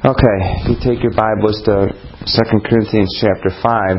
Okay, you take your Bibles to 2 Corinthians chapter 5.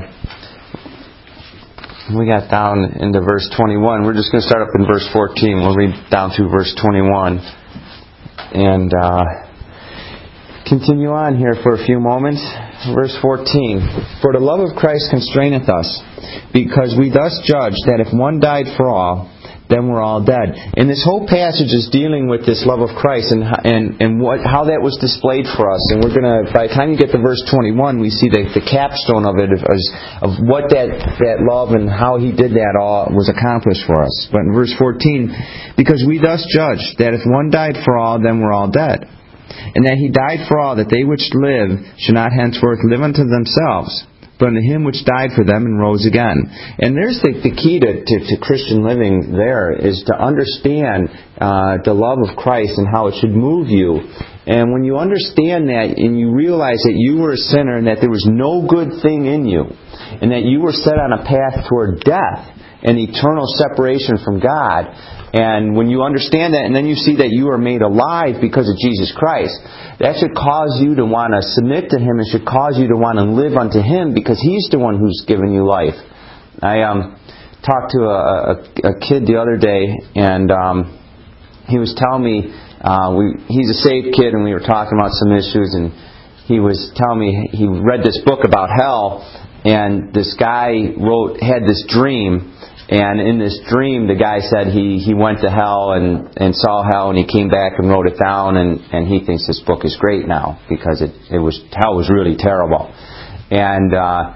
We got down into verse 21. We're just going to start up in verse 14. We'll read down through verse 21 and continue on here for a few moments. Verse 14. For the love of Christ constraineth us, because we thus judge that if one died for all, then we're all dead. And this whole passage is dealing with this love of Christ and how that was displayed for us. And we're going to, by the time you get to verse 21, we see the capstone of it, of what that love and how He did that all was accomplished for us. But in verse 14, because we thus judge that if one died for all, then we're all dead. And that He died for all, that they which live should not henceforth live unto themselves, but unto Him which died for them and rose again. And there's the key to Christian living there, is to understand the love of Christ and how it should move you. And when you understand that and you realize that you were a sinner and that there was no good thing in you, and that you were set on a path toward death and eternal separation from God, and when you understand that and then you see that you are made alive because of Jesus Christ, that should cause you to want to submit to Him. It should cause you to want to live unto Him, because He's the one who's given you life. I talked to a kid the other day, and he was telling me, he's a saved kid, and we were talking about some issues, and he was telling me he read this book about hell, and this guy had this dream. And in this dream, the guy said he went to hell and saw hell, and he came back and wrote it down, and he thinks this book is great now, because hell was really terrible, and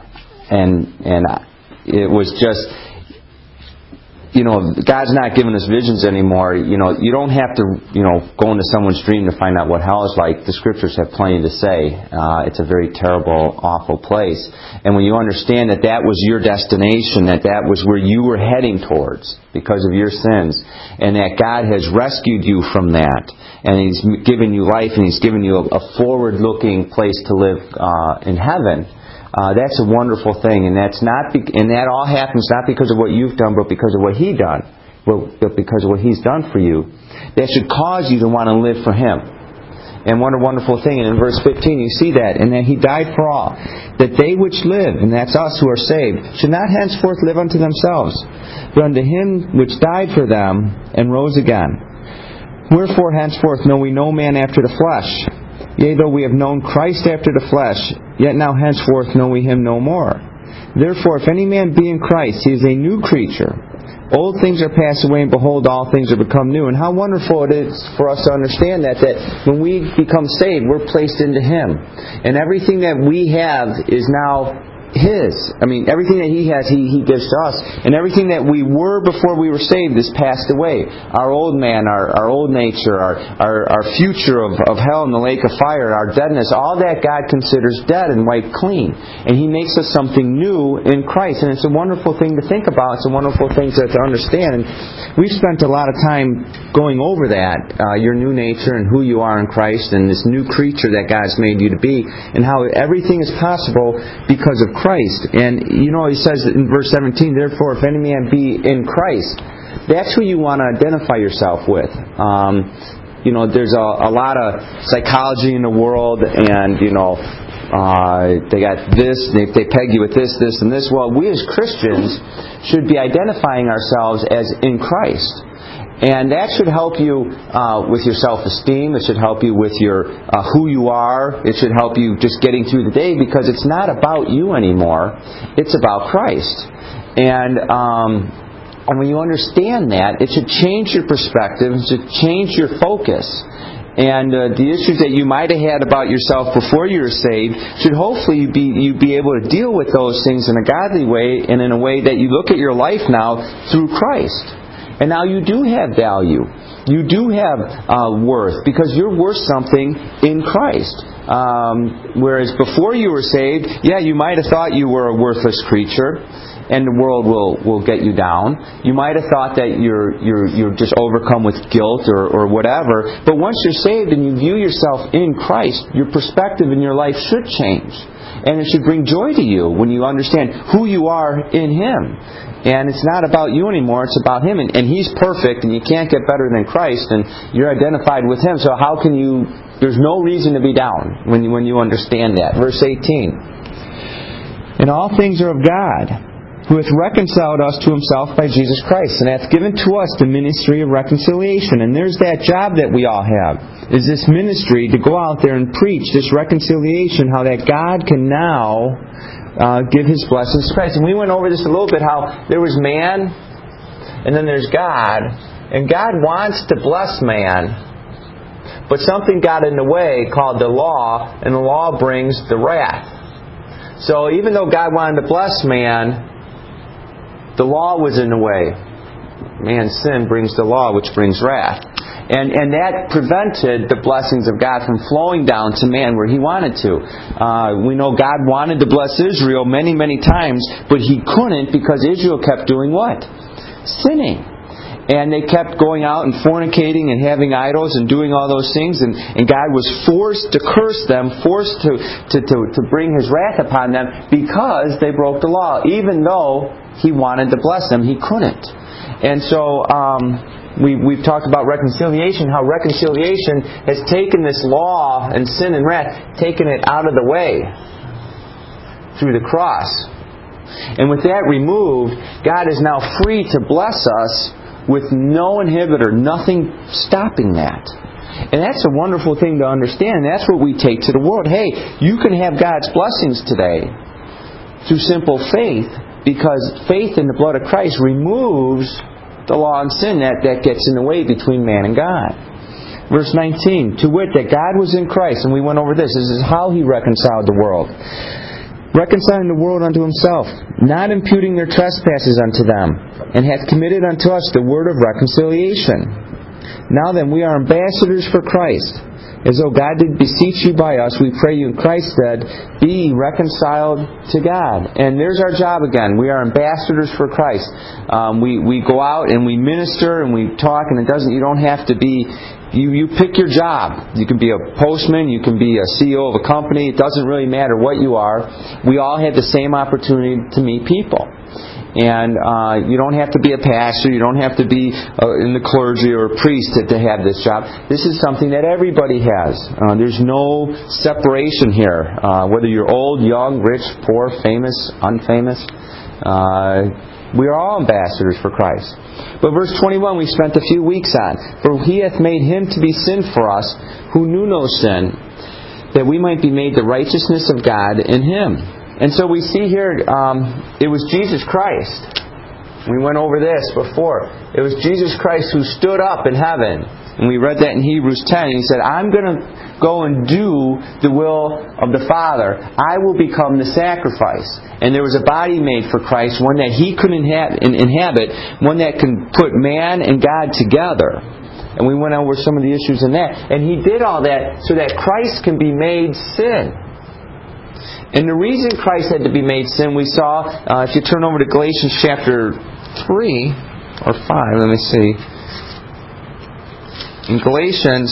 it was just, God's not giving us visions anymore. You don't have to go into someone's dream to find out what hell is like. The Scriptures have plenty to say. It's a very terrible, awful place. And when you understand that was your destination, that was where you were heading towards because of your sins, and that God has rescued you from that, and He's given you life, and He's given you a forward-looking place to live in heaven, that's a wonderful thing. And that all happens not because of what you've done, but because of what He's done. But because of what He's done for you. That should cause you to want to live for Him. And what a wonderful thing. And in verse 15 you see that. And that He died for all, that they which live, and that's us who are saved, should not henceforth live unto themselves, but unto Him which died for them and rose again. Wherefore henceforth know we no man after the flesh. Yea, though we have known Christ after the flesh, yet now henceforth know we Him no more. Therefore, if any man be in Christ, he is a new creature. Old things are passed away, and behold, all things are become new. And how wonderful it is for us to understand that when we become saved, we're placed into Him. And everything that we have is now His. Everything that He has, He gives to us. And everything that we were before we were saved is passed away. Our old man, our old nature, our future of hell and the lake of fire, our deadness, all that God considers dead and wiped clean. And He makes us something new in Christ. And it's a wonderful thing to think about. It's a wonderful thing to understand. And we've spent a lot of time going over that, your new nature and who you are in Christ, and this new creature that God's made you to be, and how everything is possible because of Christ. And He says in verse 17, therefore if any man be in Christ, that's who you want to identify yourself with. There's a lot of psychology in the world, and they got this, they peg you with this, and this. Well, we as Christians should be identifying ourselves as in Christ. And that should help you with your self-esteem. It should help you with your who you are. It should help you just getting through the day, because it's not about you anymore. It's about Christ. And when you understand that, it should change your perspective. It should change your focus. And the issues that you might have had about yourself before you were saved should hopefully you be able to deal with those things in a godly way, and in a way that you look at your life now through Christ. And now you do have value. You do have worth, because you're worth something in Christ. Whereas before you were saved, you might have thought you were a worthless creature, and the world will get you down. You might have thought that you're just overcome with guilt or whatever. But once you're saved and you view yourself in Christ, your perspective in your life should change. And it should bring joy to you when you understand who you are in Him. And it's not about you anymore, it's about Him. And He's perfect, and you can't get better than Christ, and you're identified with Him. So how can you There's no reason to be down when you understand that. Verse 18. And all things are of God, who hath reconciled us to Himself by Jesus Christ, and hath given to us the ministry of reconciliation. And there's that job that we all have, is this ministry to go out there and preach this reconciliation, how that God can now give His blessings to Christ. And we went over this a little bit, how there was man, and then there's God, and God wants to bless man, but something got in the way called the law, and the law brings the wrath. So even though God wanted to bless man, the law was in the way. Man's sin brings the law, which brings wrath. And that prevented the blessings of God from flowing down to man where He wanted to. We know God wanted to bless Israel many, many times, but He couldn't because Israel kept doing what? Sinning. And they kept going out and fornicating and having idols and doing all those things. And God was forced to curse them, forced to bring His wrath upon them because they broke the law. Even though He wanted to bless them, He couldn't. And so we've talked about reconciliation, how reconciliation has taken this law and sin and wrath, taken it out of the way through the cross. And with that removed, God is now free to bless us with no inhibitor, nothing stopping that. And that's a wonderful thing to understand. That's what we take to the world. Hey, you can have God's blessings today through simple faith, because faith in the blood of Christ removes the law and sin that gets in the way between man and God. Verse 19, to wit, that God was in Christ, and we went over this. This is how He reconciled the world. Reconciling the world unto Himself, not imputing their trespasses unto them, and hath committed unto us the word of reconciliation. Now then, we are ambassadors for Christ, as though God did beseech you by us. We pray you in Christ's stead, be reconciled to God. And there's our job again. We are ambassadors for Christ. We go out and we minister and we talk, and you don't have to be. You pick your job. You can be a postman, you can be a CEO of a company. It doesn't really matter what you are. We all have the same opportunity to meet people. And you don't have to be a pastor, you don't have to be in the clergy or a priest to have this job. This is something that everybody has. There's no separation here. Whether you're old, young, rich, poor, famous, unfamous. We are all ambassadors for Christ. But verse 21 we spent a few weeks on. For He hath made Him to be sin for us, who knew no sin, that we might be made the righteousness of God in Him. And so we see here, it was Jesus Christ. We went over this before. It was Jesus Christ who stood up in heaven. And we read that in Hebrews 10. And He said, I'm going to go and do the will of the Father. I will become the sacrifice. And there was a body made for Christ, one that He could inhabit, one that can put man and God together. And we went over some of the issues in that. And He did all that so that Christ can be made sin. And the reason Christ had to be made sin, we saw, if you turn over to Galatians chapter 3 or 5, let me see. In Galatians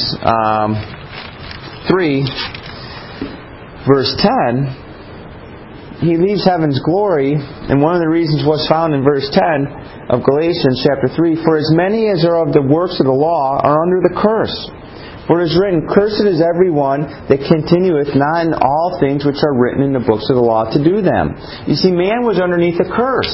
3, verse 10, He leaves heaven's glory, and one of the reasons was found in verse 10 of Galatians chapter 3, for as many as are of the works of the law are under the curse. For it is written, cursed is everyone that continueth not in all things which are written in the books of the law to do them. You see, man was underneath a curse.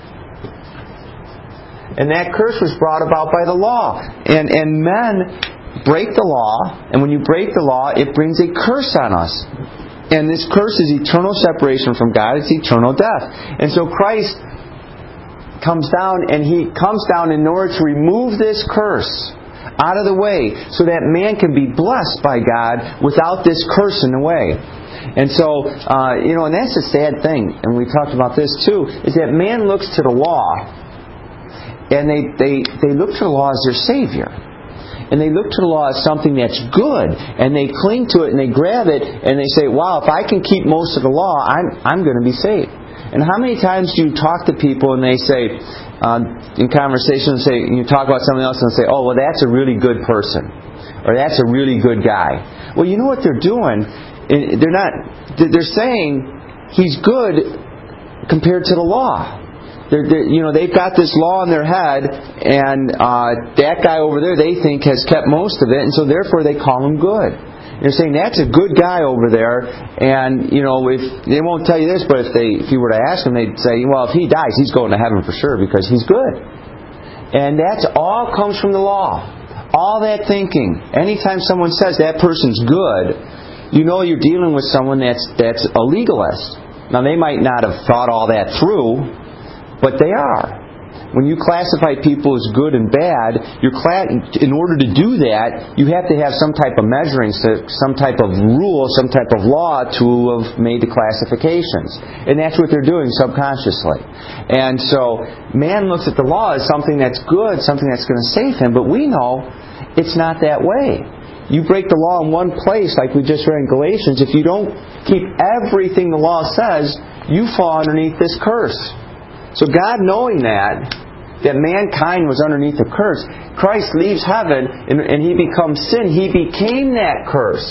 And that curse was brought about by the law. And men break the law, and when you break the law, it brings a curse on us. And this curse is eternal separation from God. It's eternal death. And so Christ comes down, and He comes down in order to remove this curse out of the way so that man can be blessed by God without this curse in the way. And so, and that's a sad thing, and we talked about this too, is that man looks to the law, and they look to the law as their Savior. And they look to the law as something that's good, and they cling to it, and they grab it, and they say, wow, if I can keep most of the law, I'm going to be saved. And how many times do you talk to people and they say, in conversation, you talk about someone else and say, oh, well, that's a really good person. Or that's a really good guy. Well, you know what they're doing? They're saying he's good compared to the law. They've got this law in their head, and that guy over there they think has kept most of it, and so therefore they call him good. You're saying that's a good guy over there, and if they won't tell you this, but if you were to ask them, they'd say, well, if he dies, he's going to heaven for sure because he's good. And that's all comes from the law. All that thinking. Anytime someone says that person's good, you're dealing with someone that's a legalist. Now they might not have thought all that through, but they are. When you classify people as good and bad, in order to do that, you have to have some type of measuring, some type of rule, some type of law to have made the classifications. And that's what they're doing subconsciously. And so, man looks at the law as something that's good, something that's going to save him, but we know it's not that way. You break the law in one place, like we just read in Galatians, if you don't keep everything the law says, you fall underneath this curse. So God, knowing that mankind was underneath the curse, Christ leaves heaven and He becomes sin. He became that curse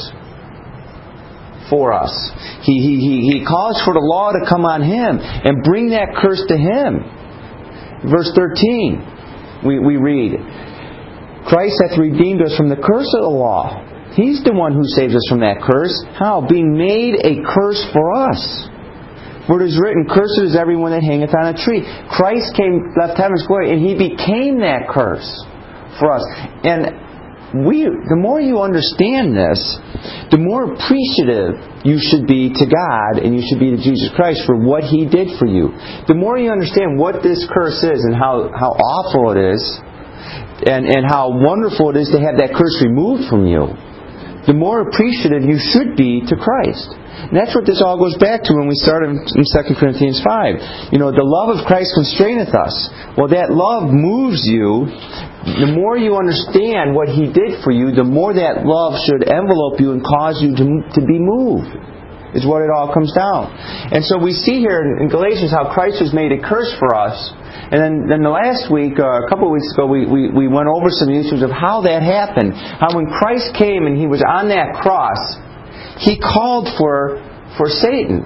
for us. He calls for the law to come on Him and bring that curse to Him. Verse 13, we read, Christ hath redeemed us from the curse of the law. He's the one who saves us from that curse. How? Being made a curse for us. For it is written, cursed is everyone that hangeth on a tree. Christ came, left heaven's glory, and He became that curse for us. And the more you understand this, the more appreciative you should be to God and you should be to Jesus Christ for what He did for you. The more you understand what this curse is and how awful it is, and how wonderful it is to have that curse removed from you, the more appreciative you should be to Christ. And that's what this all goes back to when we started in 2 Corinthians 5. The love of Christ constraineth us. Well, that love moves you. The more you understand what He did for you, the more that love should envelope you and cause you to be moved, is what it all comes down. And so we see here in Galatians how Christ was made a curse for us. And then the last week, a couple of weeks ago, we went over some issues of how that happened. How when Christ came and He was on that cross, He called for Satan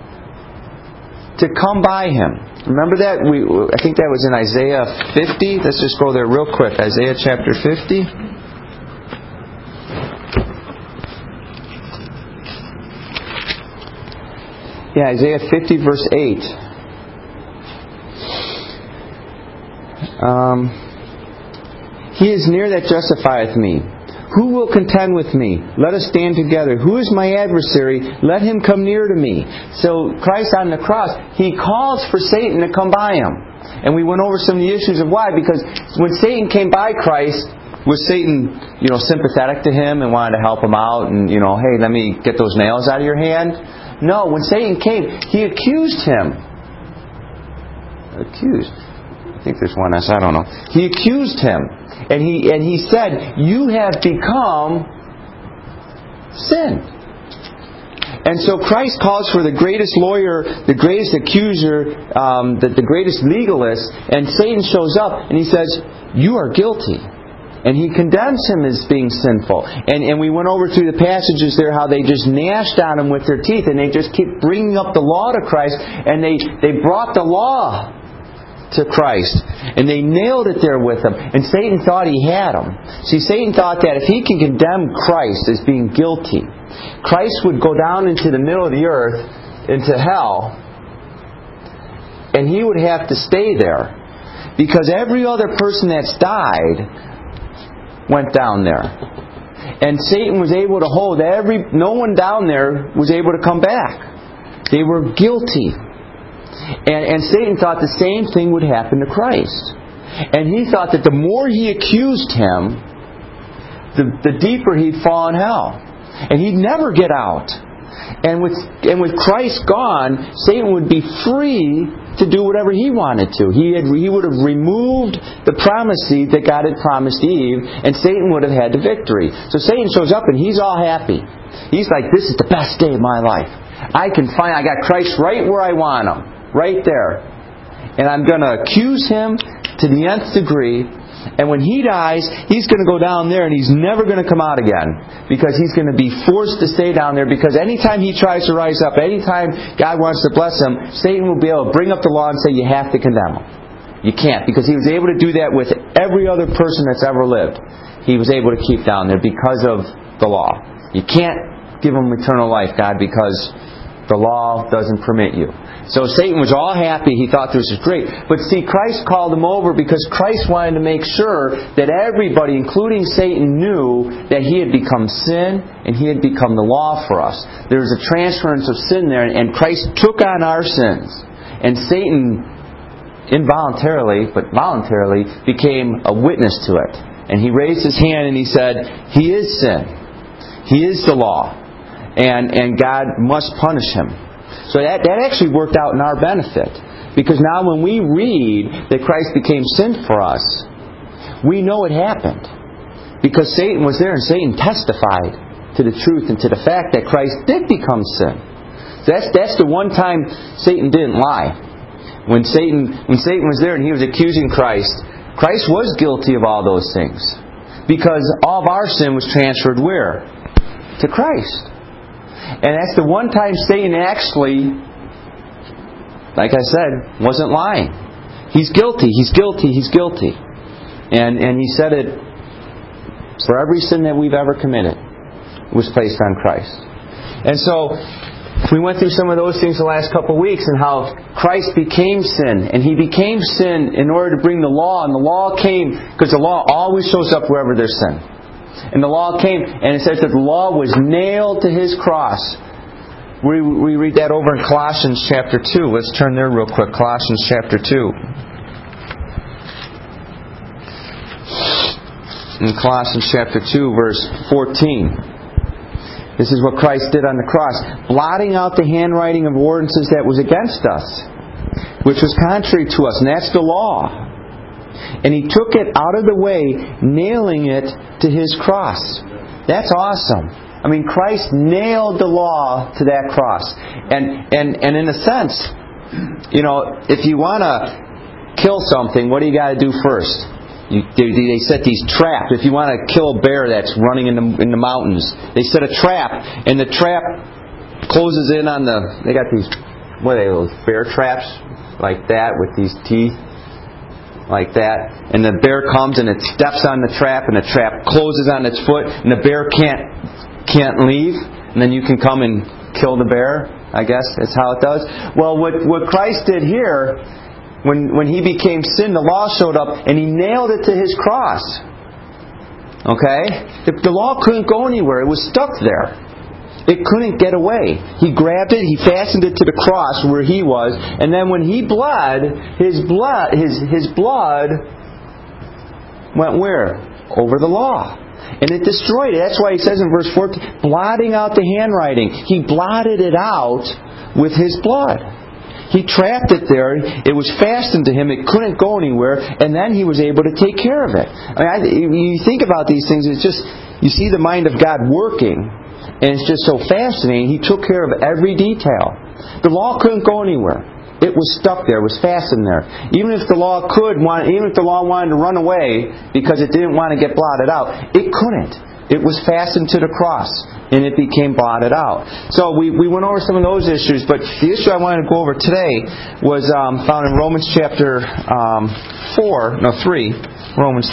to come by Him. Remember that? I think that was in Isaiah 50. Let's just go there real quick. Isaiah chapter 50. Yeah, Isaiah 50 verse 8. He is near that justifieth me. Who will contend with me? Let us stand together. Who is my adversary? Let him come near to me. So Christ on the cross, He calls for Satan to come by Him. And we went over some of the issues of why. Because when Satan came by Christ, was Satan, sympathetic to Him and wanted to help Him out and, hey, let me get those nails out of your hand? No, when Satan came, he accused Him. I think there's one else, I don't know. He accused Him. And he said, you have become sin. And so Christ calls for the greatest lawyer, the greatest accuser, the greatest legalist, and Satan shows up and he says, you are guilty. And he condemns him as being sinful. And we went over through the passages there how they just gnashed on him with their teeth and they just keep bringing up the law to Christ and they brought the law to Christ. And they nailed it there with Him. And Satan thought he had Him. See, Satan thought that if he can condemn Christ as being guilty, Christ would go down into the middle of the earth, into hell, and He would have to stay there. Because every other person that's died went down there. And Satan was able to hold no one down there was able to come back. They were guilty. And Satan thought the same thing would happen to Christ. And he thought that the more he accused Him, the deeper he'd fall in hell. And he'd never get out. And with Christ gone, Satan would be free to do whatever he wanted to. He would have removed the promise seed that God had promised Eve, and Satan would have had the victory. So Satan shows up and he's all happy. He's like, this is the best day of my life. I got Christ right where I want Him. Right there. And I'm going to accuse Him to the nth degree. And when He dies, He's going to go down there and He's never going to come out again. Because He's going to be forced to stay down there. Because anytime He tries to rise up, anytime God wants to bless Him, Satan will be able to bring up the law and say, you have to condemn Him. You can't. Because he was able to do that with every other person that's ever lived. He was able to keep down there because of the law. You can't give them eternal life, God, because the law doesn't permit you. So Satan was all happy. He thought this was great. But see, Christ called him over because Christ wanted to make sure that everybody, including Satan, knew that he had become sin and he had become the law for us. There was a transference of sin there, and Christ took on our sins. And Satan, involuntarily, but voluntarily, became a witness to it. And he raised his hand and he said, he is sin. He is the law. And God must punish him. So that actually worked out in our benefit. Because now when we read that Christ became sin for us, we know it happened. Because Satan was there and Satan testified to the truth and to the fact that Christ did become sin. So that's the one time Satan didn't lie. When Satan was there and he was accusing Christ, Christ was guilty of all those things. Because all of our sin was transferred where? To Christ. And that's the one time Satan actually, like I said, wasn't lying. He's guilty, he's guilty, he's guilty. And he said it for every sin that we've ever committed was placed on Christ. And so we went through some of those things the last couple of weeks and how Christ became sin. And He became sin in order to bring the law. And the law came because the law always shows up wherever there's sin. And the law came, and it says that the law was nailed to His cross. We read that over in Colossians chapter 2. Let's turn there real quick. Colossians chapter 2. In Colossians chapter 2, verse 14. This is what Christ did on the cross. Blotting out the handwriting of ordinances that was against us, which was contrary to us. And that's the law. And He took it out of the way, nailing it to His cross. That's awesome. I mean, Christ nailed the law to that cross. And in a sense, you know, if you want to kill something, what do you got to do first? They set these traps. If you want to kill a bear that's running in the mountains, they set a trap, and the trap closes in on the... They got these, what are they, those bear traps like that with these teeth. Like that, and the bear comes and it steps on the trap, and the trap closes on its foot, and the bear can't leave, and then you can come and kill the bear. I guess that's how it does. Well, what Christ did here, when He became sin, the law showed up, and He nailed it to His cross. Okay, the law couldn't go anywhere; it was stuck there. It couldn't get away. He grabbed it, He fastened it to the cross where He was, and then when He bled, His blood went where? Over the law. And it destroyed it. That's why He says in verse 14, blotting out the handwriting. He blotted it out with His blood. He trapped it there. It was fastened to Him. It couldn't go anywhere. And then He was able to take care of it. I mean, you think about these things, it's just, you see the mind of God working. And it's just so fascinating. He took care of every detail. The law couldn't go anywhere. It was stuck there. It was fastened there. Even if the law wanted to run away because it didn't want to get blotted out, it couldn't. It was fastened to the cross, and it became blotted out. So we went over some of those issues, but the issue I wanted to go over today was found in Romans chapter 3. Romans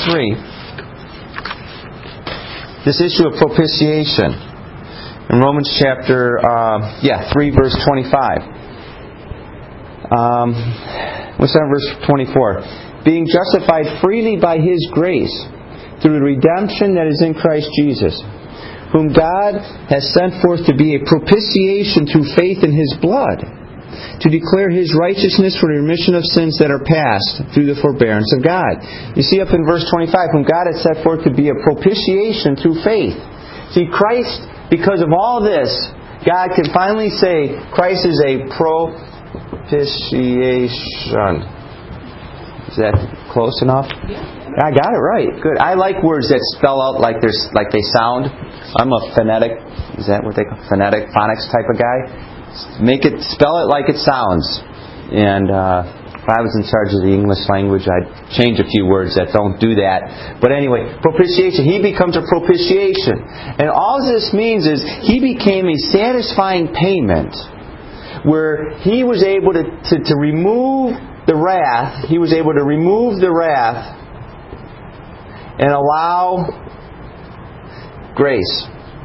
3. This issue of propitiation. In Romans chapter 3, verse 25. What's that, verse 24? Being justified freely by His grace through the redemption that is in Christ Jesus, whom God has sent forth to be a propitiation through faith in His blood, to declare His righteousness for the remission of sins that are past through the forbearance of God. You see up in verse 25, whom God has set forth to be a propitiation through faith. See, Christ... Because of all this, God can finally say Christ is a propitiation. Is that close enough? I got it right. Good. I like words that spell out like they sound. I'm a phonetic. Is that what they call phonics type of guy? Spell it like it sounds. And if I was in charge of the English language, I'd change a few words that don't do that. But anyway, propitiation. He becomes a propitiation. And all this means is He became a satisfying payment where He was able to remove the wrath. He was able to remove the wrath and allow grace.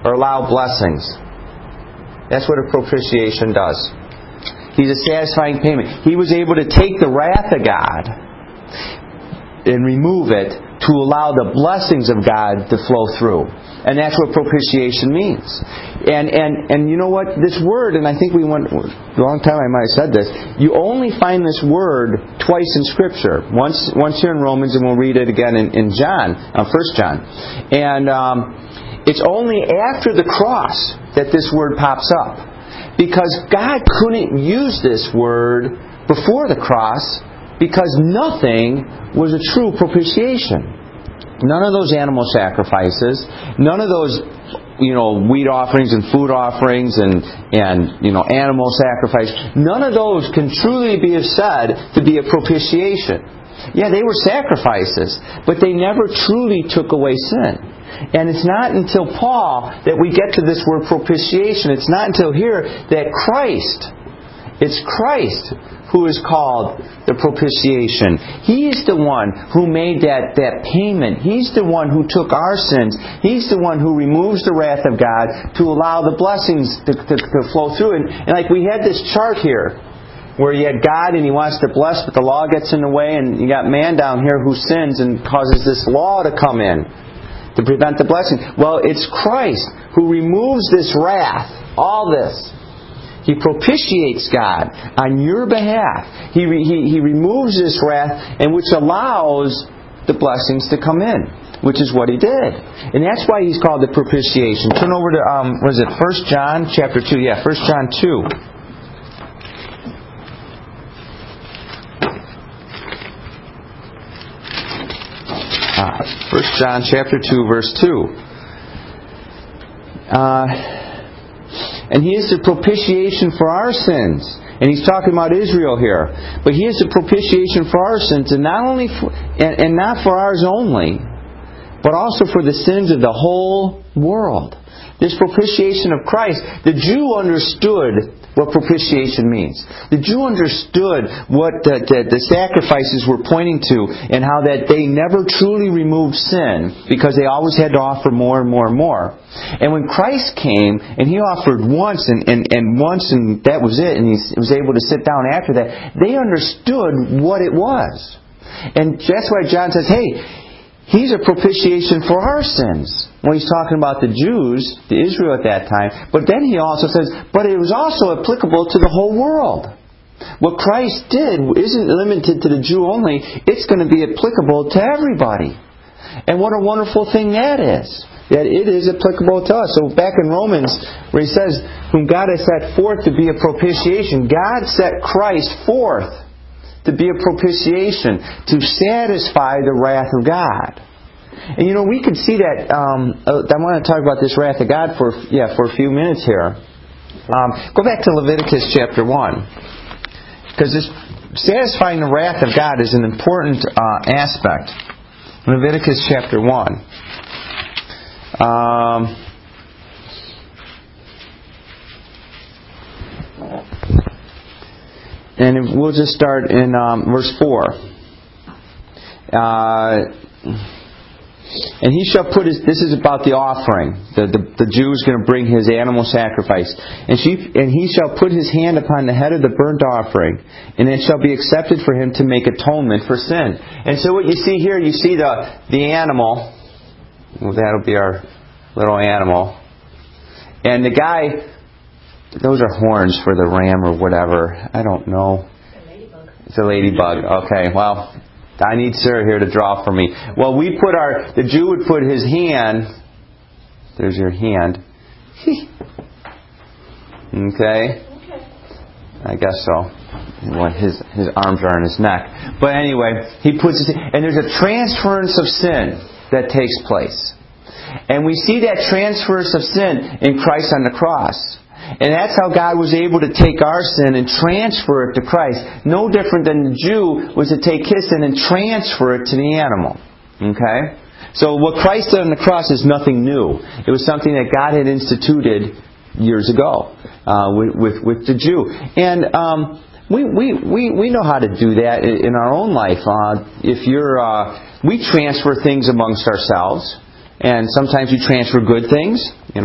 or allow blessings. That's what a propitiation does. He's a satisfying payment. He was able to take the wrath of God and remove it to allow the blessings of God to flow through. And that's what propitiation means. And you know what? This word, and I think a long time I might have said this, you only find this word twice in Scripture. Once here in Romans, and we'll read it again in John, 1 John. And it's only after the cross that this word pops up. Because God couldn't use this word before the cross, because nothing was a true propitiation. None of those animal sacrifices, none of those, wheat offerings and food offerings and animal sacrifice, none of those can truly be said to be a propitiation. Yeah, they were sacrifices, but they never truly took away sin. And it's not until Paul that we get to this word propitiation. It's not until here that it's Christ who is called the propitiation. He is the one who made that payment. He's the one who took our sins. He's the one who removes the wrath of God to allow the blessings to flow through. And like we had this chart here, where you had God and He wants to bless, but the law gets in the way, and you got man down here who sins and causes this law to come in to prevent the blessing. Well, it's Christ who removes this wrath, all this. He propitiates God on your behalf. He removes this wrath, and which allows the blessings to come in, which is what He did. And that's why He's called the propitiation. Turn over to 1 John chapter 2. Yeah, 1 John 2. 1 John chapter 2, verse 2. And He is the propitiation for our sins. And He's talking about Israel here. But He is the propitiation for our sins, and not for ours only, but also for the sins of the whole world. This propitiation of Christ, the Jew understood what propitiation means. The Jew understood what the sacrifices were pointing to, and how that they never truly removed sin, because they always had to offer more and more and more. And when Christ came, and He offered once and once, and that was it, and He was able to sit down after that, they understood what it was. And that's why John says, hey, He's a propitiation for our sins. Well, he's talking about the Jews, the Israel at that time. But then he also says, but it was also applicable to the whole world. What Christ did isn't limited to the Jew only. It's going to be applicable to everybody. And what a wonderful thing that is. That it is applicable to us. So back in Romans, where he says, whom God has set forth to be a propitiation. God set Christ forth to be a propitiation, to satisfy the wrath of God. And we could see that. I want to talk about this wrath of God for a few minutes here. Go back to Leviticus chapter 1, because this satisfying the wrath of God is an important aspect. Leviticus chapter 1. And we'll just start in verse 4. And he shall put this is about the offering. The Jew is going to bring his animal sacrifice. And he shall put his hand upon the head of the burnt offering, and it shall be accepted for him to make atonement for sin. And so what you see here, you see the animal. Well, that'll be our little animal. And the guy... Those are horns for the ram or whatever. I don't know. It's a ladybug. Okay, well, I need Sarah here to draw for me. Well, the Jew would put his hand. There's your hand. Okay. I guess so. His arms are on his neck. But anyway, he puts his, and there's a transference of sin that takes place. And we see that transference of sin in Christ on the cross. And that's how God was able to take our sin and transfer it to Christ. No different than the Jew was to take his sin and transfer it to the animal. Okay? So what Christ did on the cross is nothing new. It was something that God had instituted years ago with the Jew. And we know how to do that in our own life. We transfer things amongst ourselves. And sometimes you transfer good things.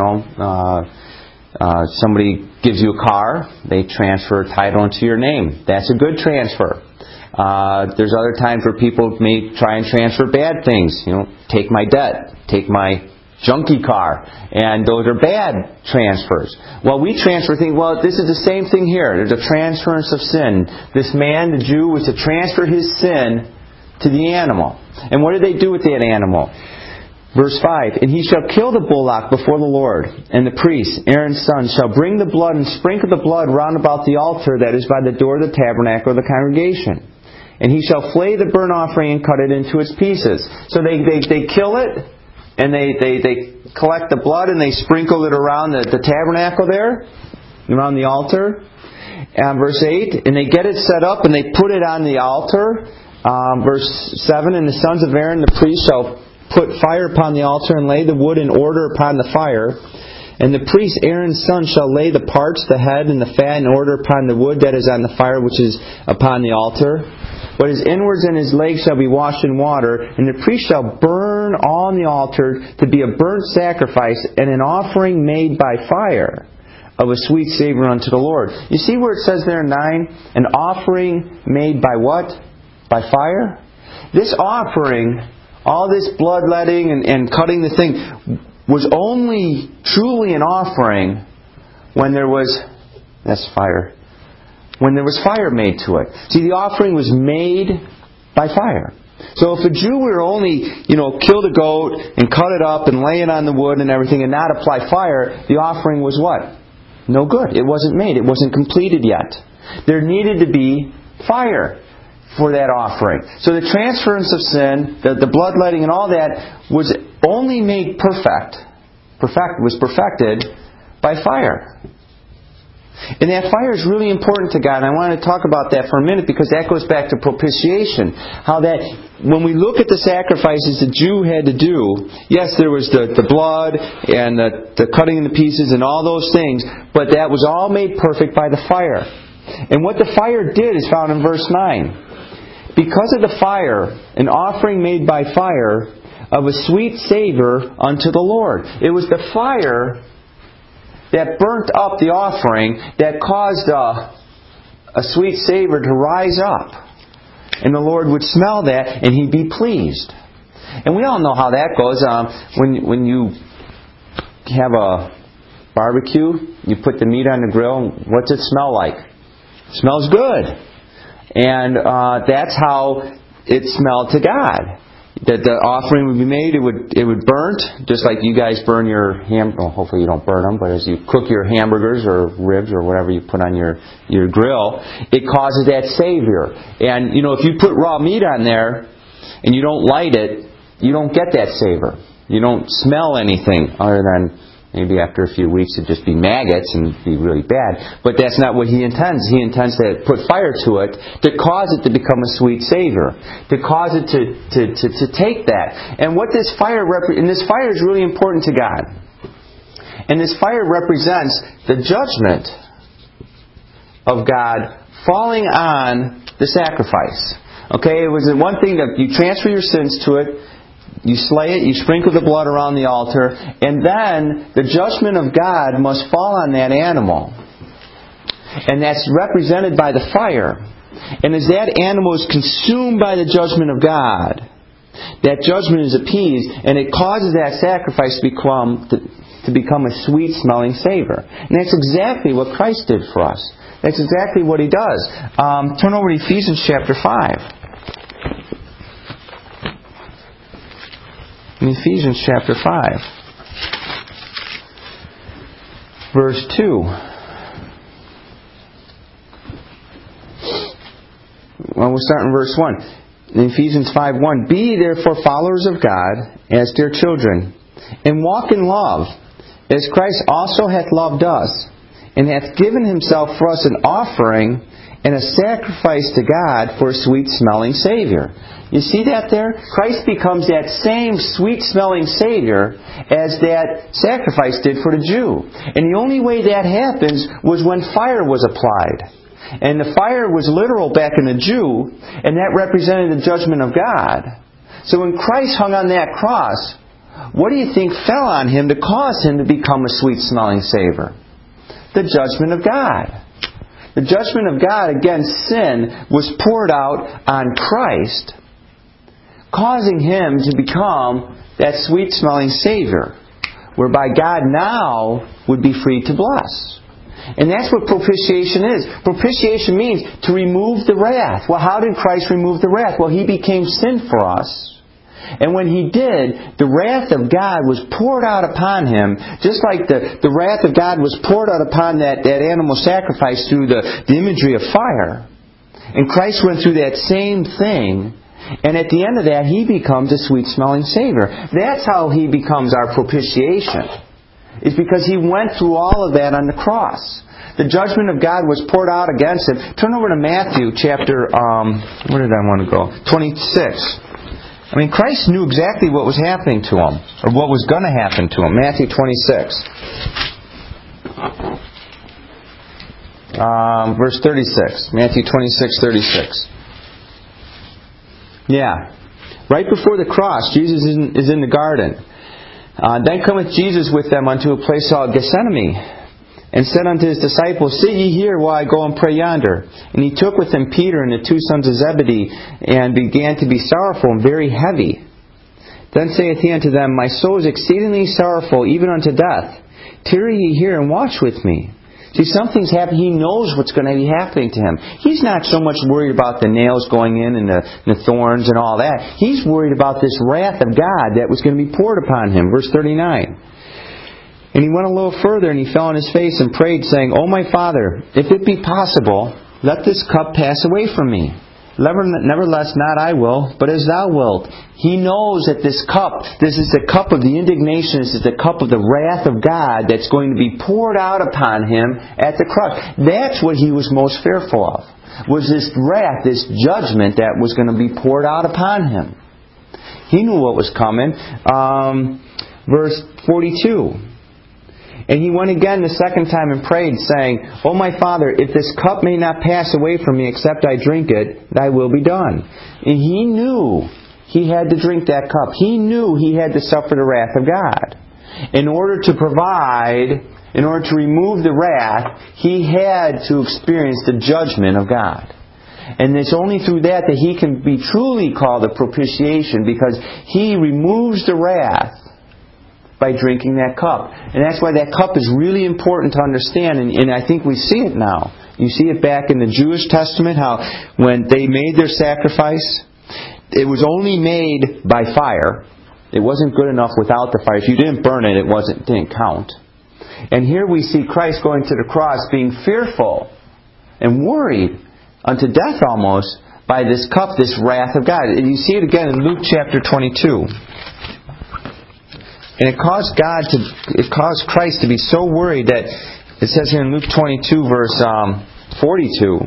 Somebody gives you a car, they transfer a title into your name. That's a good transfer. There's other times where people may try and transfer bad things. Take my debt, take my junky car, and those are bad transfers. Well, we transfer things. Well, this is the same thing here. There's a transference of sin. This man, the Jew, was to transfer his sin to the animal. And what did they do with that animal? Verse 5, "And he shall kill the bullock before the Lord, and the priest, Aaron's son, shall bring the blood and sprinkle the blood round about the altar that is by the door of the tabernacle of the congregation. And he shall flay the burnt offering and cut it into its pieces." So they kill it, and they collect the blood and they sprinkle it around the tabernacle there, around the altar. Verse 8, "And they get it set up and they put it on the altar." Verse 7, "And the sons of Aaron the priest shall put fire upon the altar and lay the wood in order upon the fire. And the priest Aaron's son shall lay the parts, the head, and the fat in order upon the wood that is on the fire which is upon the altar. But his inwards and his legs shall be washed in water, and the priest shall burn on the altar to be a burnt sacrifice and an offering made by fire of a sweet savor unto the Lord." You see where it says there in 9, an offering made by what? By fire? This offering, all this bloodletting and cutting the thing, was only truly an offering when there was, that's fire, when there was fire made to it. See, the offering was made by fire. So if a Jew were only, kill the goat and cut it up and lay it on the wood and everything and not apply fire, the offering was what? No good. It wasn't made. It wasn't completed yet. There needed to be fire for that offering. So the transference of sin, the bloodletting and all that was only made perfected by fire. And that fire is really important to God. And I want to talk about that for a minute because that goes back to propitiation. How that, when we look at the sacrifices the Jew had to do, yes, there was the blood and the cutting in the pieces and all those things, but that was all made perfect by the fire. And what the fire did is found in verse 9. "Because of the fire, an offering made by fire of a sweet savor unto the Lord." It was the fire that burnt up the offering that caused a sweet savor to rise up. And the Lord would smell that and He'd be pleased. And we all know how that goes. When you have a barbecue, you put the meat on the grill, what's it smell like? It smells good. And that's how it smelled to God. That the offering would be made, it would burnt, just like you guys burn your well, hopefully you don't burn them, but as you cook your hamburgers or ribs or whatever you put on your grill, it causes that savor. And, if you put raw meat on there and you don't light it, you don't get that savor. You don't smell anything other than maybe after a few weeks it'd just be maggots and be really bad. But that's not what He intends. He intends to put fire to it to cause it to become a sweet savor, to cause it to take that. And what this fire and this fire is really important to God. And this fire represents the judgment of God falling on the sacrifice. Okay, it was the one thing that you transfer your sins to it. You slay it, you sprinkle the blood around the altar, and then the judgment of God must fall on that animal. And that's represented by the fire. And as that animal is consumed by the judgment of God, that judgment is appeased, and it causes that sacrifice to become a sweet-smelling savor. And that's exactly what Christ did for us. That's exactly what He does. Turn over to Ephesians chapter 5. In Ephesians chapter 5, verse 2. Well, we'll start in verse 1. In Ephesians 5:1, "Be therefore followers of God as dear children, and walk in love, as Christ also hath loved us, and hath given Himself for us an offering and a sacrifice to God for a sweet-smelling Savior." You see that there? Christ becomes that same sweet-smelling Savior as that sacrifice did for the Jew. And the only way that happens was when fire was applied. And the fire was literal back in the Jew, and that represented the judgment of God. So when Christ hung on that cross, what do you think fell on him to cause him to become a sweet-smelling savor? The judgment of God. The judgment of God against sin was poured out on Christ, causing him to become that sweet-smelling Savior, whereby God now would be free to bless. And that's what propitiation is. Propitiation means to remove the wrath. Well, how did Christ remove the wrath? Well, He became sin for us. And when He did, the wrath of God was poured out upon Him, just like the wrath of God was poured out upon that animal sacrifice through the imagery of fire. And Christ went through that same thing. And at the end of that, He becomes a sweet-smelling Savior. That's how He becomes our propitiation. It's because He went through all of that on the cross. The judgment of God was poured out against Him. Turn over to Matthew chapter, where did I want to go? 26. I mean, Christ knew exactly what was happening to Him, or what was going to happen to Him. Matthew 26. Verse 36. Matthew 26:36. Yeah. Right before the cross, Jesus is in the garden. Then cometh Jesus with them unto a place called Gethsemane, and said unto His disciples, Sit ye here while I go and pray yonder. And He took with Him Peter and the two sons of Zebedee, and began to be sorrowful and very heavy. Then saith He unto them, My soul is exceedingly sorrowful, even unto death. Tarry ye here and watch with me. See, something's happening. He knows what's going to be happening to Him. He's not so much worried about the nails going in and the thorns and all that. He's worried about this wrath of God that was going to be poured upon Him. Verse 39. And He went a little further, and He fell on His face and prayed, saying, O my Father, if it be possible, let this cup pass away from me. Nevertheless, not I will, but as Thou wilt. He knows that this is the cup of the indignation, this is the cup of the wrath of God that's going to be poured out upon Him at the cross. That's what He was most fearful of, was this wrath, this judgment that was going to be poured out upon Him. He knew what was coming. Verse 42. And He went again the second time and prayed, saying, O my Father, if this cup may not pass away from me except I drink it, Thy will be done. And He knew He had to drink that cup. He knew He had to suffer the wrath of God. In order to provide, in order to remove the wrath, He had to experience the judgment of God. And it's only through that He can be truly called a propitiation, because He removes the wrath by drinking that cup. And that's why that cup is really important to understand, and I think we see it now. You see it back in the Jewish Testament, how when they made their sacrifice, it was only made by fire. It wasn't good enough without the fire. If you didn't burn it, it didn't count. And here we see Christ going to the cross, being fearful and worried unto death almost by this cup, this wrath of God. And you see it again in Luke chapter 22. And it caused Christ to be so worried that it says here in Luke 22 verse 42,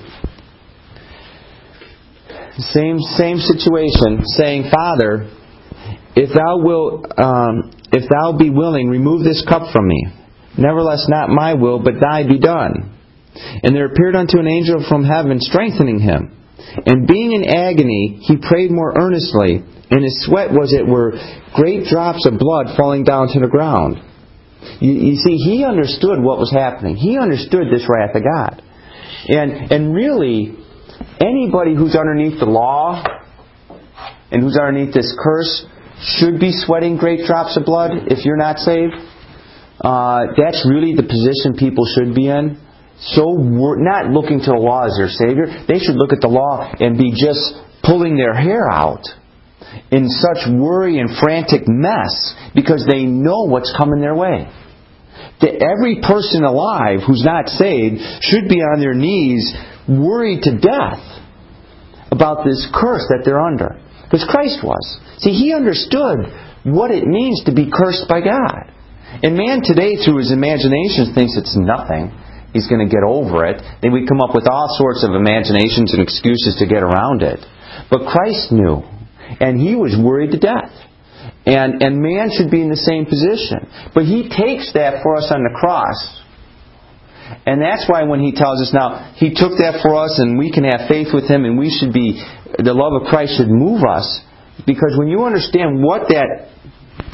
same situation, saying, Father, if Thou be willing, remove this cup from me. Nevertheless, not my will, but Thy be done. And there appeared unto an angel from heaven, strengthening him. And being in agony, he prayed more earnestly, and his sweat was it were great drops of blood falling down to the ground. You see, he understood what was happening. He understood this wrath of God. And really, anybody who's underneath the law and who's underneath this curse should be sweating great drops of blood if you're not saved. That's really the position people should be in. So not looking to the law as their Savior. They should look at the law and be just pulling their hair out in such worry and frantic mess, because they know what's coming their way. That every person alive who's not saved should be on their knees worried to death about this curse that they're under. Because Christ was. See, He understood what it means to be cursed by God. And man today, through his imagination, thinks it's nothing. He's going to get over it. Then we come up with all sorts of imaginations and excuses to get around it. But Christ knew. And He was worried to death. And man should be in the same position. But He takes that for us on the cross. And that's why when He tells us now, He took that for us and we can have faith with Him, and we should be, the love of Christ should move us. Because when you understand what that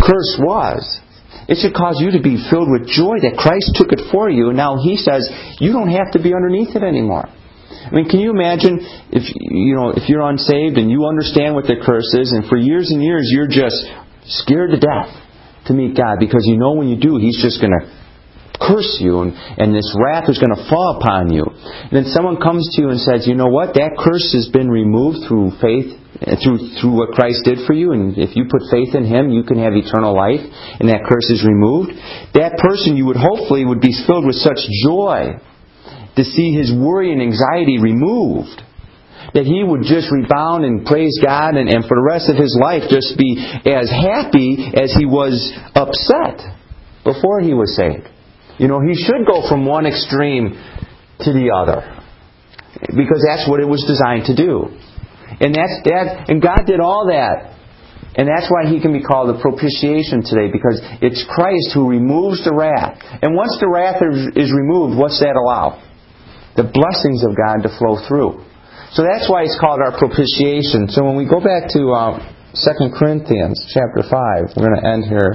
curse was. It should cause you to be filled with joy that Christ took it for you, and now He says you don't have to be underneath it anymore. I mean, can you imagine if you're unsaved and you understand what the curse is, and for years and years you're just scared to death to meet God because you know when you do, He's just going to curse you and this wrath is going to fall upon you. And then someone comes to you and says, you know what, that curse has been removed through faith, through what Christ did for you, and if you put faith in Him, you can have eternal life, and that curse is removed. That person, you would hopefully would be filled with such joy to see his worry and anxiety removed, that he would just rebound and praise God and for the rest of his life just be as happy as he was upset before he was saved. He should go from one extreme to the other, because that's what it was designed to do. And God did all that. And that's why He can be called the propitiation today, because it's Christ who removes the wrath. And once the wrath is removed, what's that allow? The blessings of God to flow through. So that's why He's called our propitiation. So when we go back to 2 Corinthians chapter 5, we're going to end here.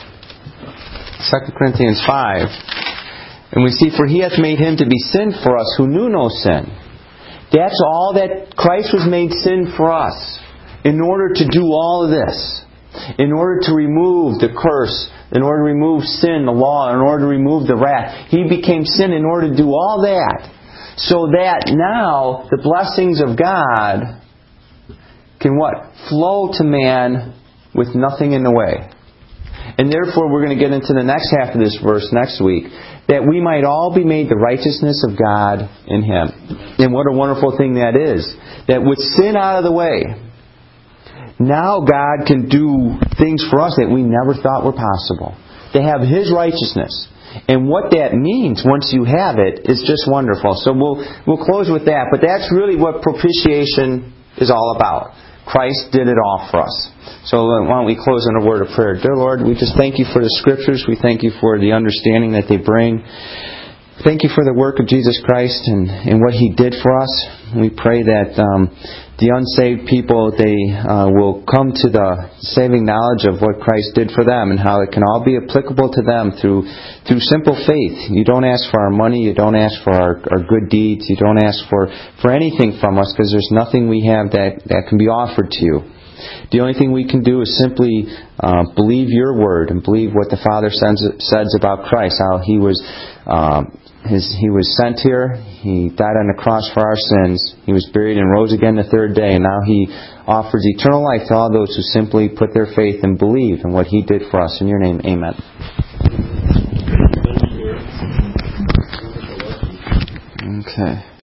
2 Corinthians 5. And we see, for He hath made Him to be sin for us who knew no sin. That's all that Christ was made sin for us, in order to do all of this. In order to remove the curse, in order to remove sin, the law, in order to remove the wrath. He became sin in order to do all that. So that now the blessings of God can what? Flow to man with nothing in the way. And therefore we're going to get into the next half of this verse next week. That we might all be made the righteousness of God in Him. And what a wonderful thing that is. That with sin out of the way, now God can do things for us that we never thought were possible. To have His righteousness. And what that means once you have it is just wonderful. So we'll close with that. But that's really what propitiation is all about. Christ did it all for us. So why don't we close in a word of prayer. Dear Lord, we just thank You for the Scriptures. We thank You for the understanding that they bring. Thank You for the work of Jesus Christ and what He did for us. We pray that the unsaved people, they will come to the saving knowledge of what Christ did for them and how it can all be applicable to them through simple faith. You don't ask for our money. You don't ask for our good deeds. You don't ask for anything from us, because there's nothing we have that can be offered to You. The only thing we can do is simply believe Your Word and believe what the Father says about Christ, how He was sent here, He died on the cross for our sins, He was buried and rose again the third day, and now He offers eternal life to all those who simply put their faith and believe in what He did for us. In Your name, amen. Okay.